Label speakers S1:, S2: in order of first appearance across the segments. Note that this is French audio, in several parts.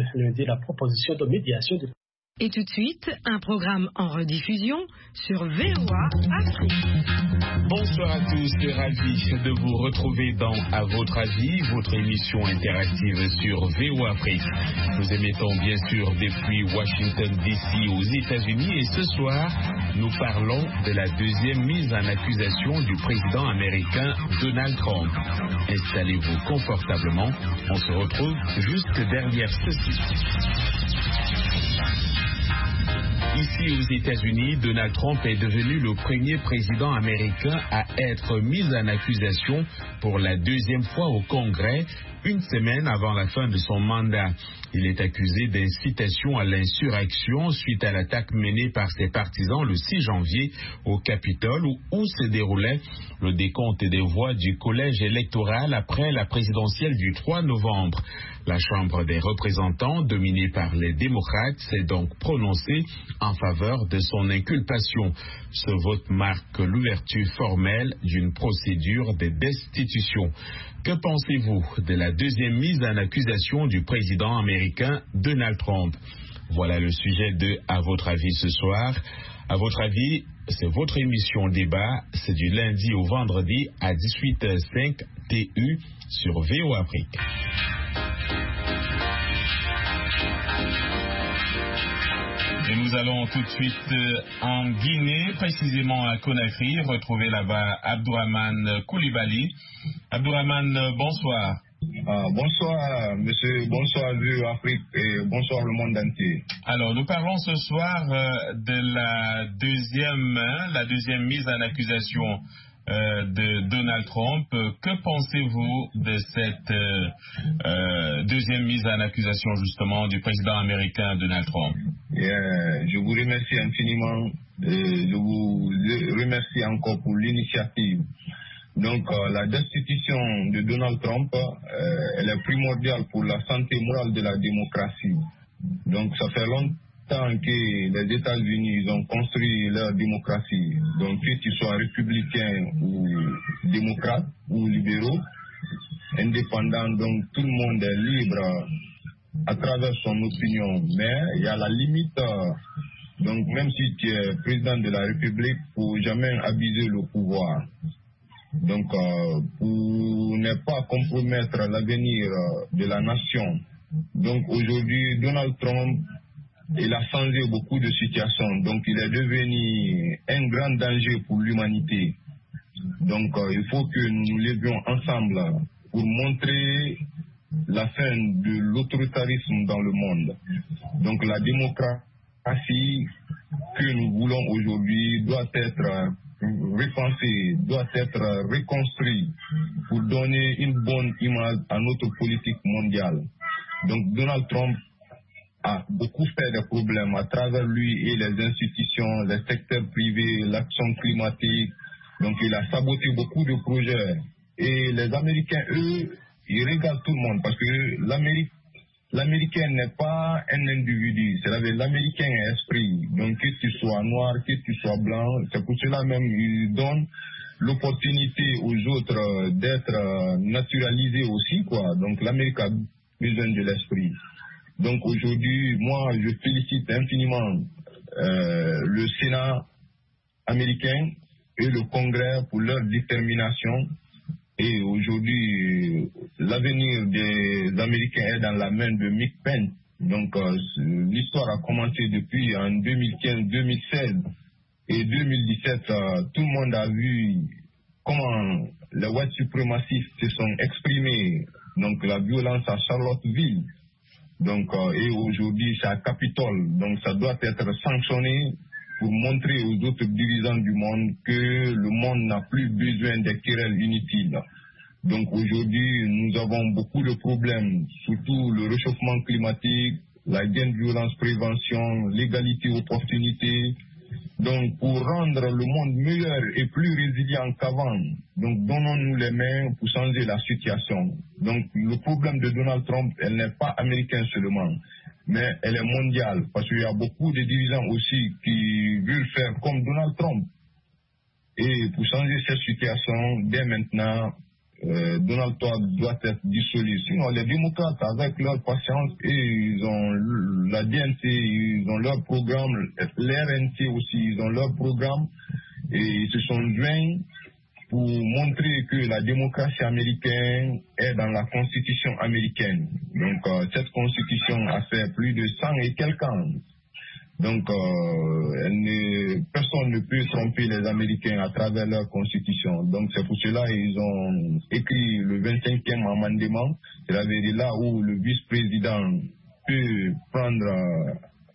S1: lundi la proposition de médiation de...
S2: Et tout de suite, un programme en rediffusion sur VOA Afrique.
S3: Bonsoir à tous, ravi de vous retrouver dans À votre avis, votre émission interactive sur VOA Afrique. Nous émettons bien sûr depuis Washington DC aux États-Unis et ce soir, nous parlons de la deuxième mise en accusation du président américain Donald Trump. Installez-vous confortablement, on se retrouve juste derrière ceci. Ici aux États-Unis, Donald Trump est devenu le premier président américain à être mis en accusation pour la deuxième fois au Congrès, une semaine avant la fin de son mandat. Il est accusé d'incitation à l'insurrection suite à l'attaque menée par ses partisans le 6 janvier au Capitole où se déroulait le décompte des voix du collège électoral après la présidentielle du 3 novembre. La Chambre des représentants, dominée par les démocrates, s'est donc prononcée en faveur de son inculpation. Ce vote marque l'ouverture formelle d'une procédure de destitution. Que pensez-vous de la deuxième mise en accusation du président américain Donald Trump? Voilà le sujet de À votre avis ce soir. À votre avis, c'est votre émission débat. C'est du lundi au vendredi à 18h05 TU sur VOA Afrique. Et nous allons tout de suite en Guinée, précisément à Conakry, retrouver là-bas Abdourahmane Coulibaly. Abdourahmane, bonsoir.
S4: Bonsoir, monsieur, bonsoir VOA Afrique et bonsoir le monde entier.
S3: Alors, nous parlons ce soir de la deuxième mise en accusation de Donald Trump. Que pensez-vous de cette deuxième mise en accusation justement du président américain Donald Trump?
S4: Je vous remercie infiniment. Je vous remercie encore pour l'initiative. Donc la destitution de Donald Trump, elle est primordiale pour la santé morale de la démocratie. Donc ça fait longtemps que les États-Unis ont construit leur démocratie. Donc qu'ils soient républicains ou démocrates ou libéraux, indépendants, donc tout le monde est libre à travers son opinion. Mais il y a la limite. Donc même si tu es président de la République, il ne faut jamais abuser le pouvoir. Donc, pour ne pas compromettre l'avenir de la nation. Donc, aujourd'hui, Donald Trump, il a changé beaucoup de situations. Donc, il est devenu un grand danger pour l'humanité. Donc, il faut que nous nous levions ensemble pour montrer la fin de l'autoritarisme dans le monde. Donc, la démocratie que nous voulons aujourd'hui doit être repensé, doit être reconstruit pour donner une bonne image à notre politique mondiale. Donc Donald Trump a beaucoup fait de problèmes à travers lui et les institutions, les secteurs privés, l'action climatique. Donc il a saboté beaucoup de projets. Et les Américains, eux, ils regardent tout le monde parce que l'Américain n'est pas un individu, c'est-à-dire l'Américain est esprit. Donc que tu sois noir, que tu sois blanc, c'est pour cela même il donne l'opportunité aux autres d'être naturalisés aussi, quoi. Donc l'Amérique a besoin de l'esprit. Donc aujourd'hui, moi je félicite infiniment le Sénat américain et le Congrès pour leur détermination. Et aujourd'hui, l'avenir des Américains est dans la main de Mike Pence. Donc, l'histoire a commencé depuis en 2015, 2016 et 2017. Tout le monde a vu comment les white suprémacistes se sont exprimés. Donc, la violence à Charlottesville. Donc, et aujourd'hui, c'est à Capitole. Donc, ça doit être sanctionné pour montrer aux autres dirigeants du monde que le monde n'a plus besoin des querelles inutiles. Donc aujourd'hui, nous avons beaucoup de problèmes, surtout le réchauffement climatique, la gain de violence prévention, l'égalité opportunité. Donc pour rendre le monde meilleur et plus résilient qu'avant, donc donnons-nous les mains pour changer la situation. Donc le problème de Donald Trump, elle n'est pas américaine seulement, mais elle est mondiale, parce qu'il y a beaucoup de dirigeants aussi qui veulent faire comme Donald Trump. Et pour changer cette situation, dès maintenant, Donald Trump doit être dissolu. Sinon, les démocrates, avec leur patience, ils ont la DNC, ils ont leur programme, l'RNC aussi, ils ont leur programme, et ils se sont joints pour montrer que la démocratie américaine est dans la constitution américaine. Donc, cette constitution a fait plus de 100 et quelques ans. Donc, personne ne peut tromper les Américains à travers leur constitution. Donc, c'est pour cela qu'ils ont écrit le 25e amendement. C'est-à-dire là où le vice-président peut prendre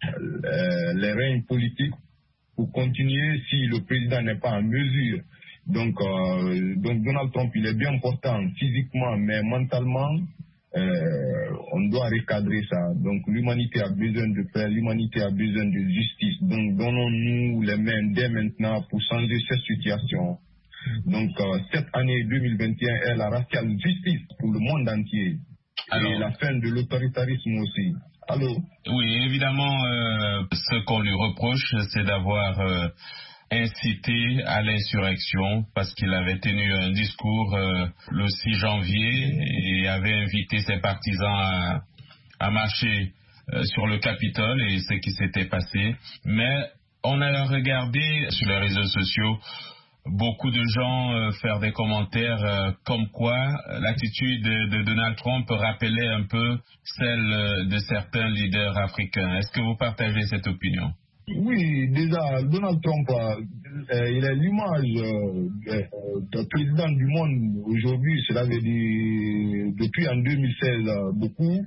S4: les règnes politiques pour continuer si le président n'est pas en mesure. Donc Donald Trump, il est bien important physiquement, mais mentalement, on doit recadrer ça. Donc l'humanité a besoin de paix, l'humanité a besoin de justice. Donc donnons-nous les mains dès maintenant pour changer cette situation. Donc cette année 2021 est la raciale justice pour le monde entier. Alors, et la fin de l'autoritarisme aussi. Allô?
S3: Oui, évidemment, ce qu'on lui reproche, c'est d'avoir incité à l'insurrection parce qu'il avait tenu un discours le 6 janvier et avait invité ses partisans à marcher sur le Capitole, et c'est ce qui s'était passé. Mais on a regardé sur les réseaux sociaux beaucoup de gens faire des commentaires comme quoi l'attitude de Donald Trump rappelait un peu celle de certains leaders africains. Est-ce que vous partagez cette opinion?
S4: Oui, déjà, Donald Trump, il est l'image du président du monde aujourd'hui. Cela veut dire, depuis en 2016, beaucoup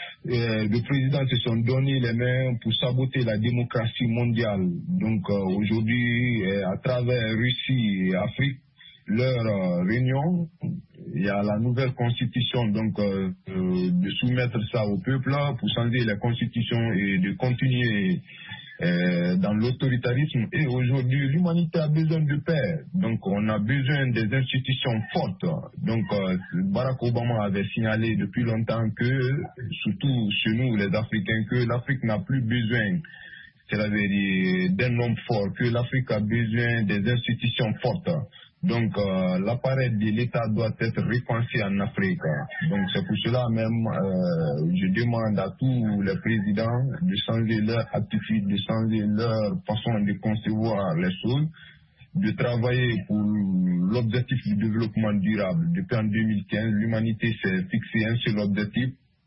S4: de présidents se sont donné les mains pour saboter la démocratie mondiale. Donc aujourd'hui, à travers Russie et Afrique, leur réunion, il y a la nouvelle constitution, donc de soumettre ça au peuple pour changer la constitution et de continuer dans l'autoritarisme. Et aujourd'hui, l'humanité a besoin de paix. Donc, on a besoin des institutions fortes. Donc, Barack Obama avait signalé depuis longtemps que, surtout chez nous, les Africains, que l'Afrique n'a plus besoin, c'est-à-dire d'un homme fort, que l'Afrique a besoin des institutions fortes. Donc, l'appareil de l'État doit être repensé en Afrique. Donc, c'est pour cela même, je demande à tous les présidents de changer leur attitude, de changer leur façon de concevoir les choses, de travailler pour l'objectif du développement durable. Depuis en 2015, l'humanité s'est fixé un seul objectif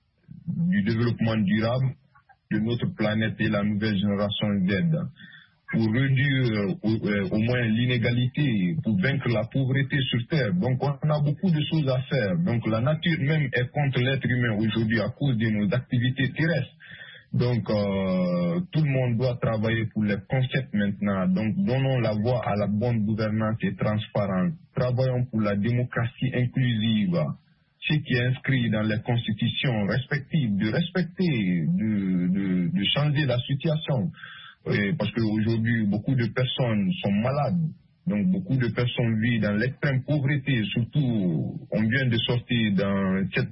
S4: du développement durable de notre planète et la nouvelle génération Z, pour réduire au moins l'inégalité, pour vaincre la pauvreté sur Terre. Donc on a beaucoup de choses à faire. Donc la nature même est contre l'être humain aujourd'hui à cause de nos activités terrestres. Donc tout le monde doit travailler pour les concepts maintenant. Donc donnons la voie à la bonne gouvernance et transparence. Travaillons pour la démocratie inclusive. Ce qui est inscrit dans les constitutions respectives, de respecter, de changer la situation. Parce qu'aujourd'hui, beaucoup de personnes sont malades. Donc, beaucoup de personnes vivent dans l'extrême pauvreté. Surtout, on vient de sortir dans cette...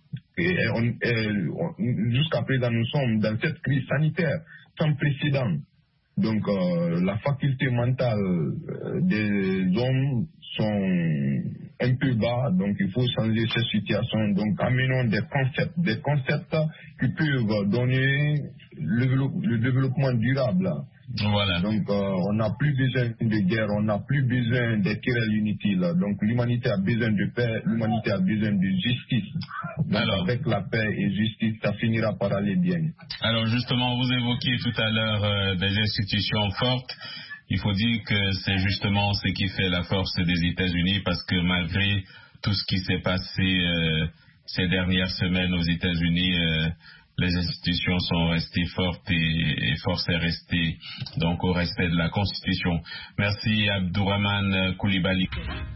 S4: jusqu'à présent, nous sommes dans cette crise sanitaire sans précédent. Donc, la faculté mentale des hommes sont un peu bas, donc il faut changer cette situation. Donc, amenons des concepts qui peuvent donner le développement durable.
S3: Voilà.
S4: Donc, on n'a plus besoin de guerre, on n'a plus besoin de querelles inutiles. Donc, l'humanité a besoin de paix, l'humanité a besoin de justice. Donc, alors, avec la paix et justice, ça finira par aller bien.
S3: Alors, justement, vous évoquiez tout à l'heure des institutions fortes. Il faut dire que c'est justement ce qui fait la force des États-Unis, parce que malgré tout ce qui s'est passé ces dernières semaines aux États-Unis, les institutions sont restées fortes et force est restée donc au respect de la Constitution. Merci Abdourahmane Coulibaly.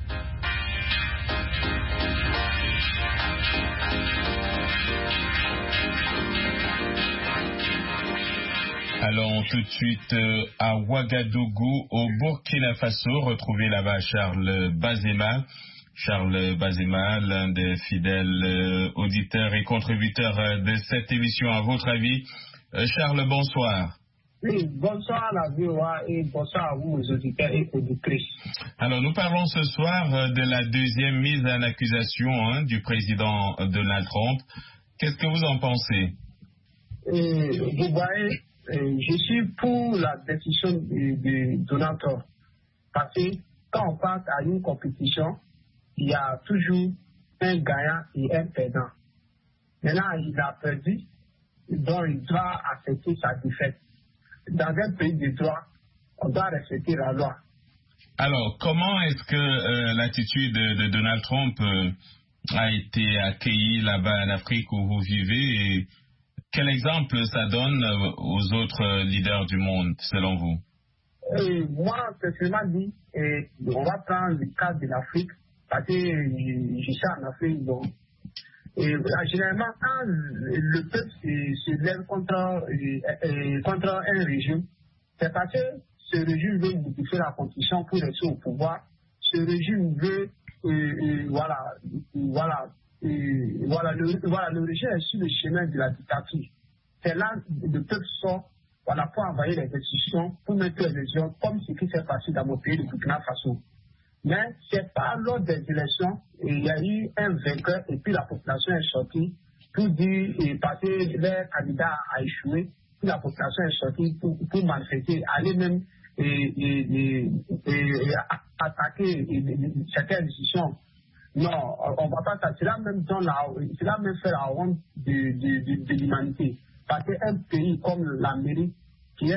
S3: Allons tout de suite à Ouagadougou, au Burkina Faso, retrouver là-bas Charles Bazema. Charles Bazema, l'un des fidèles auditeurs et contributeurs de cette émission. À votre avis, Charles, bonsoir.
S1: Oui, bonsoir à la VOA et bonsoir à vous, aux auditeurs et auditrices.
S3: Alors, nous parlons ce soir de la deuxième mise en accusation du président Donald Trump. Qu'est-ce que vous en pensez?
S1: Vous voyez, je suis pour la décision de Donald Trump. Parce que quand on passe à une compétition, il y a toujours un gagnant et un perdant. Maintenant, il a perdu, donc il doit accepter sa défaite. Dans un pays de droit, on doit respecter la loi.
S3: Alors, comment est-ce que l'attitude de Donald Trump a été accueillie là-bas en Afrique où vous vivez et quel exemple ça donne aux autres leaders du monde, selon vous?
S1: Moi, personnellement dit, on va prendre le cas de l'Afrique, parce que je suis en Afrique, donc. Généralement, quand le peuple se lève contre un régime, c'est parce que ce régime veut modifier la constitution pour rester au pouvoir. Ce régime veut, le régime est sur le chemin de la dictature. C'est là que le peuple sort pour envoyer les institutions pour mettre les élections comme ce qui s'est passé dans mon pays, le Burkina Faso. Mais c'est pas lors des élections, il y a eu un vainqueur et puis la population est sortie pour dire, parce que leur candidat a échoué, puis la population est sortie pour manifester, aller même attaquer certaines décisions. Non, on ne va pas ça. Cela même fait la honte de l'humanité. Parce qu'un pays comme l'Amérique, qui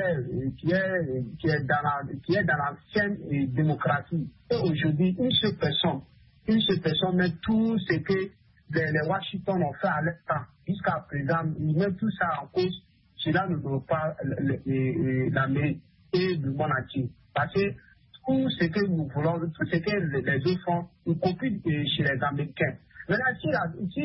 S1: est dans l'ancienne démocratie. Et aujourd'hui, une seule personne met tout ce que les Washington ont fait à l'instant, jusqu'à présent, ils mettent tout ça en cause. Cela ne doit pas l'Amérique et le monde entier. Parce que tout ce que nous voulons, tout ce que les autres font, y compris chez les Américains. Maintenant, si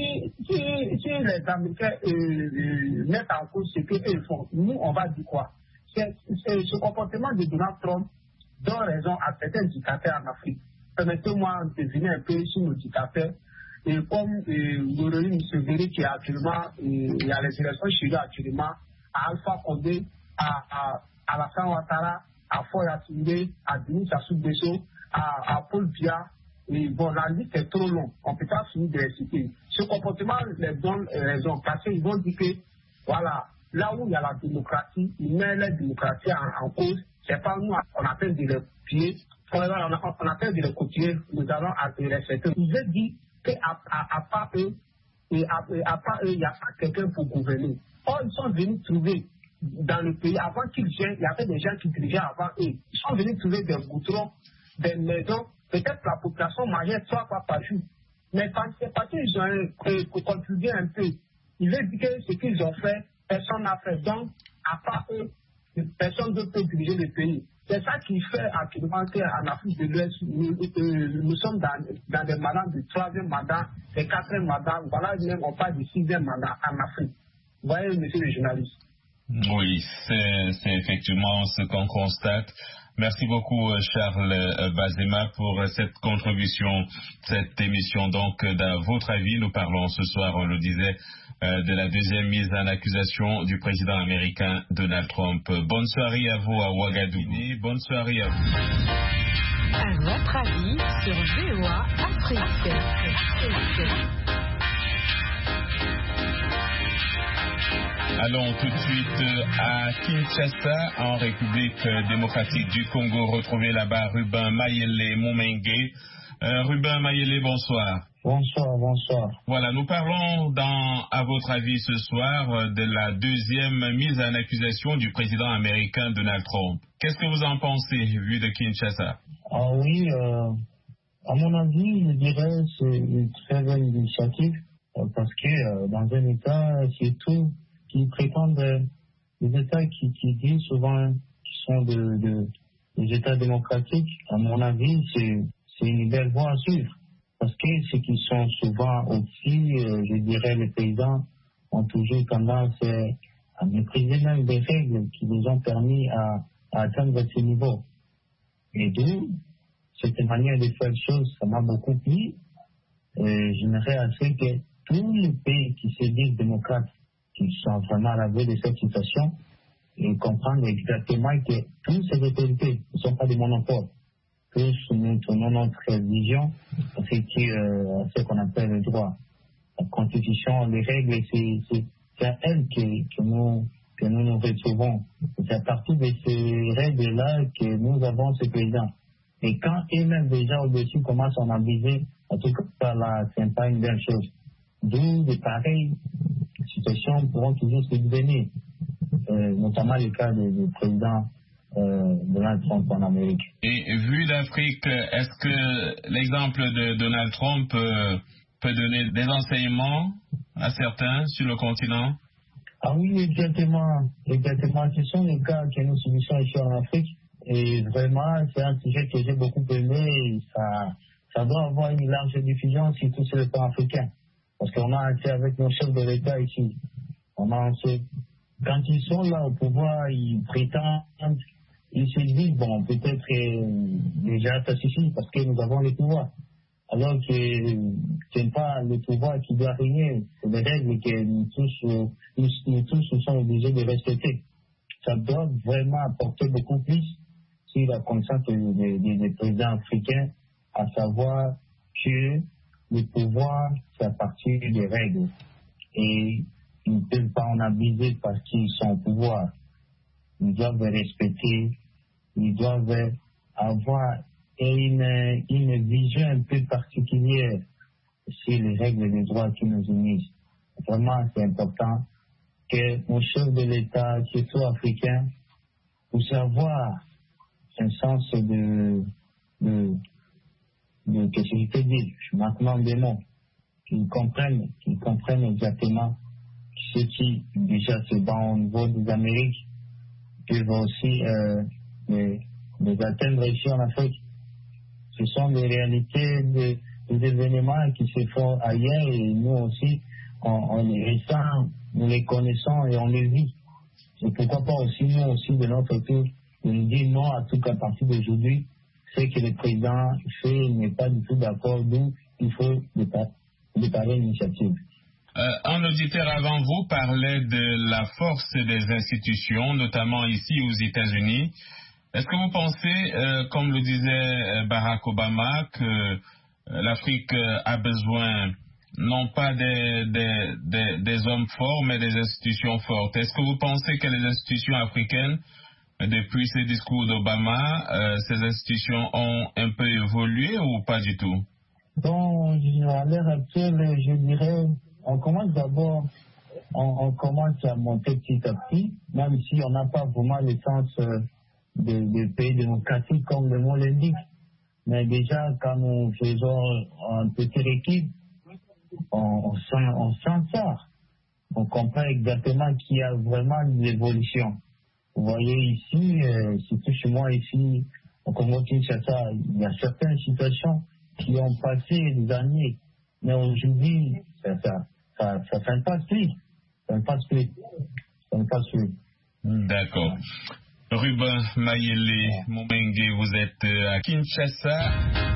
S1: les Américains mettent en cause ce qu'ils font, nous, on va dire quoi? C'est ce comportement de Donald Trump donne raison à certains dictateurs en Afrique. Permettez-moi de venir un peu sur nos dictateurs. Et comme Laurent Museveni qui est actuellement, il y a les élections chez lui actuellement, à Alpha Condé, à Alassane Ouattara, à Foya Sindé, à Denis Sassou Nguesso, à Paul Biya. Et bon, la liste est trop longue, on ne peut pas finir de les citer. Ce comportement les donne raison, parce qu'ils vont dire que, voilà, là où il y a la démocratie, ils mettent la démocratie en cause, c'est pas nous, on appelle de les copier, on appelle de les copier, nous allons les respecter. Ils veulent dire qu'à part eux, il n'y a pas quelqu'un pour gouverner. Or, ils sont venus trouver dans le pays, avant qu'ils viennent, il y avait des gens qui dirigeaient avant eux. Ils sont venus trouver des goudrons, des maisons. Peut-être la population mangeait 3 fois par jour. Mais parce qu'ils ont contribué un peu, ils veulent dire que ce qu'ils ont fait, personne n'a fait. Donc, à part eux, personne ne peut diriger le pays. C'est ça qui fait actuellement qu'en Afrique de l'Ouest, nous sommes dans des mandats de 3e mandat, de 4e mandat, voilà, même on parle du 6e mandat en Afrique. Vous voyez, monsieur le journaliste?
S3: Oui, c'est effectivement ce qu'on constate. Merci beaucoup Charles Bazema pour cette contribution, cette émission. Donc, dans votre avis, nous parlons ce soir, on le disait, de la deuxième mise en accusation du président américain Donald Trump. Bonne soirée à vous à Ouagadougou. Bonne soirée à vous.
S2: À votre avis sur VOA Afrique.
S3: Allons tout de suite à Kinshasa, en République démocratique du Congo. Retrouver là-bas Ruben Mayele Moumengue. Ruben Mayele, bonsoir.
S5: Bonsoir.
S3: Voilà, nous parlons à votre avis ce soir de la deuxième mise en accusation du président américain Donald Trump. Qu'est-ce que vous en pensez, vu de Kinshasa?
S5: Ah oui, à mon avis, je dirais que c'est une très bonne initiative parce que dans un État, c'est tout qui prétendent des États qui disent souvent qu'ils sont des États démocratiques. À mon avis, c'est une belle voie à suivre. Parce que ceux qui sont souvent aussi, je dirais, les paysans ont toujours tendance à mépriser même des règles qui les ont permis à atteindre ce niveau. Et d'où, cette manière de faire les choses, ça m'a beaucoup plu. J'aimerais assez que tous les pays qui se disent démocrates, qui sont vraiment à la veille de cette situation, et comprendre exactement que toutes ces autorités ne sont pas des monopoles. Tous nous tenons notre vision à ce qu'on appelle le droit. La Constitution, les règles, c'est à elles que nous nous retrouvons. C'est à partir de ces règles-là que nous avons ce président. Et quand eux-mêmes déjà au-dessus commencent à en abuser, en tout cas là, ce n'est pas une belle chose. D'où de pareilles situations pourront toujours se devenir, notamment le cas du président Donald Trump en Amérique.
S3: Et vu l'Afrique, est-ce que l'exemple de Donald Trump peut donner des enseignements à certains sur le continent?
S5: Ah oui, exactement. Ce sont les cas que nous subissons ici en Afrique. Et vraiment, c'est un sujet que j'ai beaucoup aimé. Et ça doit avoir une large diffusion, surtout sur le plan africain. Parce qu'on a assez avec nos chefs de l'État ici. Quand ils sont là au pouvoir, ils prétendent, ils se disent, bon, peut-être déjà ça suffit parce que nous avons le pouvoir. Alors que ce n'est pas le pouvoir qui doit régner, c'est des règles que nous tous nous sommes obligés de respecter. Ça doit vraiment apporter beaucoup plus sur la connaissance des présidents africains, à savoir que le pouvoir, c'est à partir des règles. Et ils ne peuvent pas en abuser parce qu'ils sont au pouvoir. Ils doivent respecter, ils doivent avoir une vision un peu particulière sur les règles des droits qui nous unissent. Vraiment, c'est important que nos chefs de l'État, surtout africains, puissent avoir un sens que je peux dire, maintenant des mots, qu'ils comprennent exactement ce qui déjà se bat au niveau des Amériques, peuvent aussi les atteindre ici en Afrique. Ce sont des réalités, des événements qui se font ailleurs et nous aussi, on les ressent, nous les connaissons et on les vit. Et pourquoi pas aussi, nous aussi, de notre tour, de nous dire non à tout qu'à partir d'aujourd'hui, ce que le président fait n'est pas du tout d'accord, d'où il faut déparer l'initiative.
S3: Un auditeur avant vous parlait de la force des institutions, notamment ici aux États-Unis. Est-ce que vous pensez, comme le disait Barack Obama, que l'Afrique a besoin non pas des hommes forts, mais des institutions fortes? Est-ce que vous pensez que les institutions africaines, depuis ces discours d'Obama, ces institutions ont un peu évolué ou pas du tout?
S5: Bon, à l'heure actuelle, je dirais, on commence d'abord, on commence à monter petit à petit, même si on n'a pas vraiment le sens de pays démocratique comme le mot l'indique. Mais déjà, quand nous faisons un petit équipe, on sent ça. On comprend exactement qu'il y a vraiment une évolution. Vous voyez ici, surtout chez moi ici, au Congo-Kinshasa, il y a certaines situations qui ont passé des années. Mais aujourd'hui, ça ne passe plus. Ça ne passe plus.
S3: D'accord. Ruben Mayele Momenge, vous êtes à Kinshasa.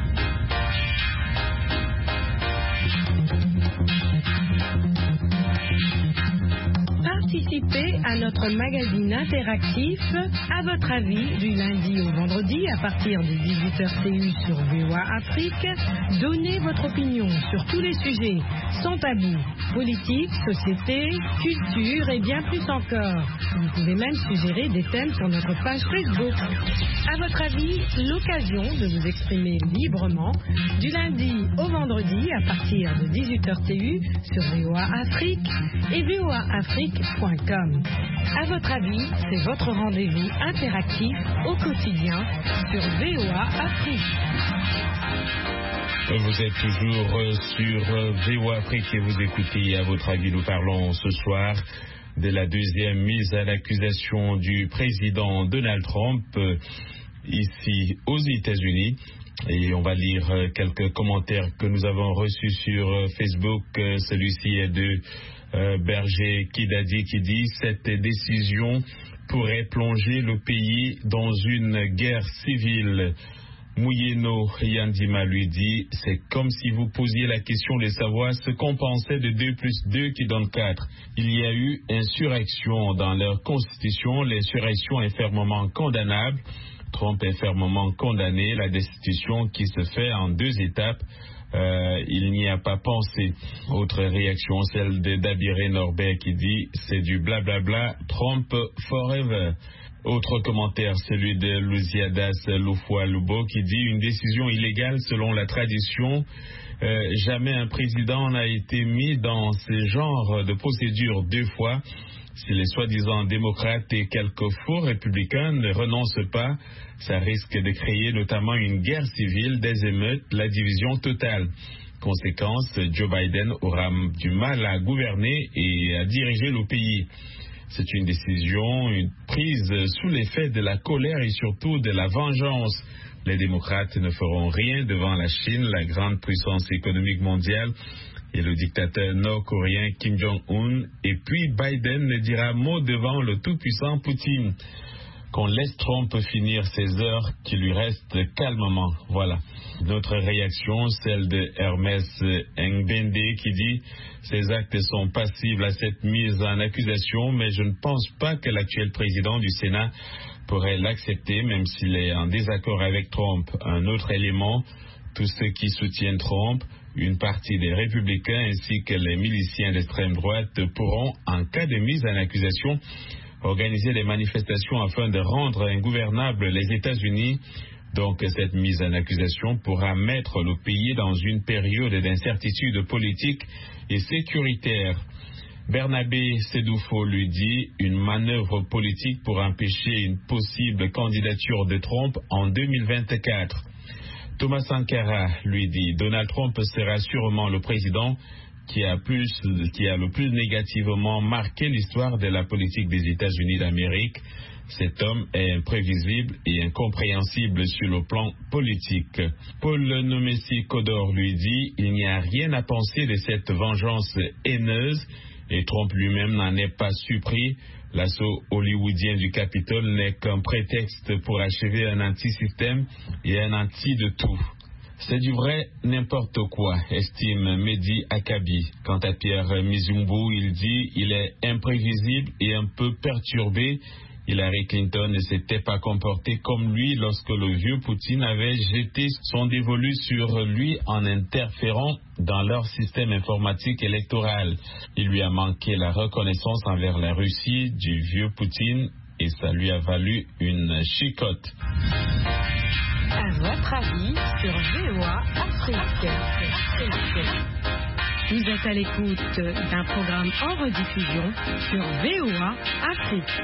S2: Participez à notre magazine interactif À votre avis du lundi au vendredi à partir de 18h TU sur VOA Afrique. Donnez votre opinion sur tous les sujets sans tabou, politique, société, culture et bien plus encore. Vous pouvez même suggérer des thèmes sur notre page Facebook. À votre avis, l'occasion de vous exprimer librement du lundi au vendredi à partir de 18h TU sur VOA Afrique et voaafrique.com. À votre avis, c'est votre rendez-vous interactif au quotidien sur VOA Afrique.
S3: Vous êtes toujours sur VOA Afrique et vous écoutez À votre avis. Nous parlons ce soir de la deuxième mise à l'accusation du président Donald Trump ici aux États-Unis. Et on va lire quelques commentaires que nous avons reçus sur Facebook. Celui-ci est de Berger Kidadi qui dit « Cette décision pourrait plonger le pays dans une guerre civile. Mouyeno Yandima lui dit, c'est comme si vous posiez la question de savoir ce qu'on pensait de 2 + 2 qui donne 4. Il y a eu insurrection dans leur constitution, l'insurrection est fermement condamnable. Trump est fermement condamné, la destitution qui se fait en 2 étapes. Il n'y a pas pensé. Autre réaction, celle de Dabiré Norbert qui dit, c'est du blablabla, Trump forever. Autre commentaire, celui de Louziadas Loufoua Loubo qui dit une décision illégale selon la tradition. Jamais un président n'a été mis dans ce genre de procédure 2 fois. Si les soi-disant démocrates et quelques faux républicains ne renoncent pas, ça risque de créer notamment une guerre civile, des émeutes, la division totale. Conséquence, Joe Biden aura du mal à gouverner et à diriger le pays. C'est une décision prise sous l'effet de la colère et surtout de la vengeance. Les démocrates ne feront rien devant la Chine, la grande puissance économique mondiale, et le dictateur nord-coréen Kim Jong-un. Et puis Biden ne dira mot devant le tout-puissant Poutine. Qu'on laisse Trump finir ses heures qui lui restent calmement. Voilà. Notre réaction, celle de Hermès Ngbende qui dit « Ces actes sont passibles à cette mise en accusation, mais je ne pense pas que l'actuel président du Sénat pourrait l'accepter, même s'il est en désaccord avec Trump. » Un autre élément, tous ceux qui soutiennent Trump, une partie des républicains ainsi que les miliciens d'extrême droite pourront, en cas de mise en accusation, organiser des manifestations afin de rendre ingouvernables les États-Unis. Donc cette mise en accusation pourra mettre le pays dans une période d'incertitude politique et sécuritaire. Bernabé Sedoufo lui dit une manœuvre politique pour empêcher une possible candidature de Trump en 2024. Thomas Sankara lui dit Donald Trump sera sûrement le président qui a le plus négativement marqué l'histoire de la politique des États-Unis d'Amérique. Cet homme est imprévisible et incompréhensible sur le plan politique. Paul Nomesi Kodor lui dit il n'y a rien à penser de cette vengeance haineuse et Trump lui-même n'en est pas surpris. L'assaut hollywoodien du Capitole n'est qu'un prétexte pour achever un anti-système et un anti de tout. C'est du vrai n'importe quoi, estime Mehdi Akabi. Quant à Pierre Mizumbu, il dit il est imprévisible et un peu perturbé. Hillary Clinton ne s'était pas comportée comme lui lorsque le vieux Poutine avait jeté son dévolu sur lui en interférant dans leur système informatique électoral. Il lui a manqué la reconnaissance envers la Russie du vieux Poutine et ça lui a valu une chicotte.
S2: À votre avis sur VOA Afrique. Vous êtes à l'écoute d'un programme en rediffusion sur VOA Afrique.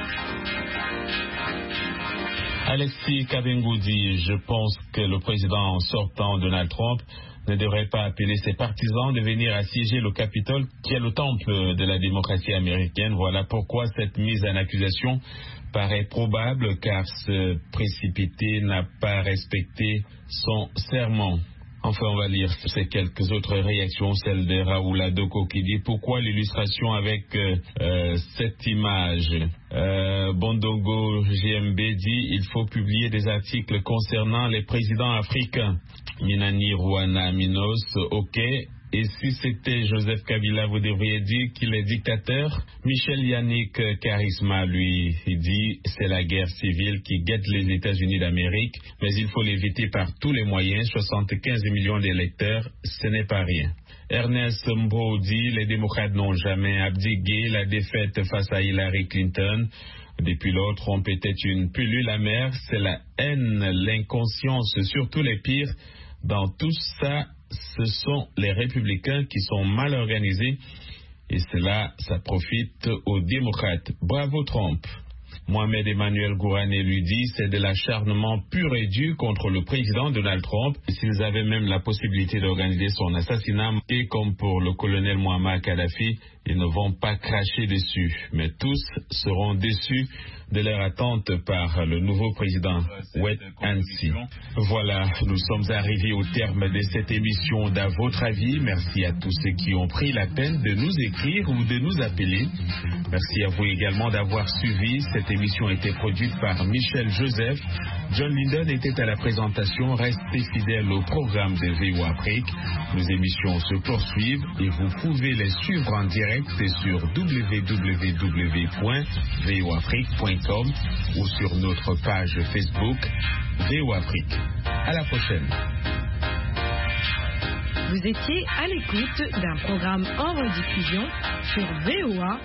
S3: Alexis Kabengoudi, je pense que le président sortant Donald Trump ne devrait pas appeler ses partisans de venir assiéger le Capitole, qui est le temple de la démocratie américaine. Voilà pourquoi cette mise en accusation paraît probable, car ce précipité n'a pas respecté son serment. Enfin, on va lire ces quelques autres réactions, celle de Raoul Adoko qui dit pourquoi l'illustration avec cette image. Bondongo GMB dit il faut publier des articles concernant les présidents africains. Minani Rouana Minos, ok. Et si c'était Joseph Kabila, vous devriez dire qu'il est dictateur. Michel Yannick Charisma, lui, il dit c'est la guerre civile qui guette les États-Unis d'Amérique, mais il faut l'éviter par tous les moyens. 75 millions d'électeurs, ce n'est pas rien. Ernest Mbro dit les démocrates n'ont jamais abdiqué la défaite face à Hillary Clinton. Depuis lors, Trump était une pilule amère. C'est la haine, l'inconscience, surtout les pires. Dans tout ça, ce sont les républicains qui sont mal organisés et cela, ça profite aux démocrates. Bravo Trump. Mohamed Emmanuel Gourané lui dit c'est de l'acharnement pur et dur contre le président Donald Trump. S'ils avaient même la possibilité d'organiser son assassinat, et comme pour le colonel Muammar Kadhafi, ils ne vont pas cracher dessus. Mais tous seront déçus de leur attente par le nouveau président Wet Ansi. Voilà, nous sommes arrivés au terme de cette émission d'À votre avis. Merci à tous ceux qui ont pris la peine de nous écrire ou de nous appeler. Merci à vous également d'avoir suivi. Cette émission a été produite par Michel Joseph. John Linden était à la présentation. Restez fidèles au programme de VOA Afrique. Nos émissions se poursuivent et vous pouvez les suivre en direct sur www.voafrique.com ou sur notre page Facebook VOA Afrique. À la prochaine.
S2: Vous étiez à l'écoute d'un programme en rediffusion sur VOA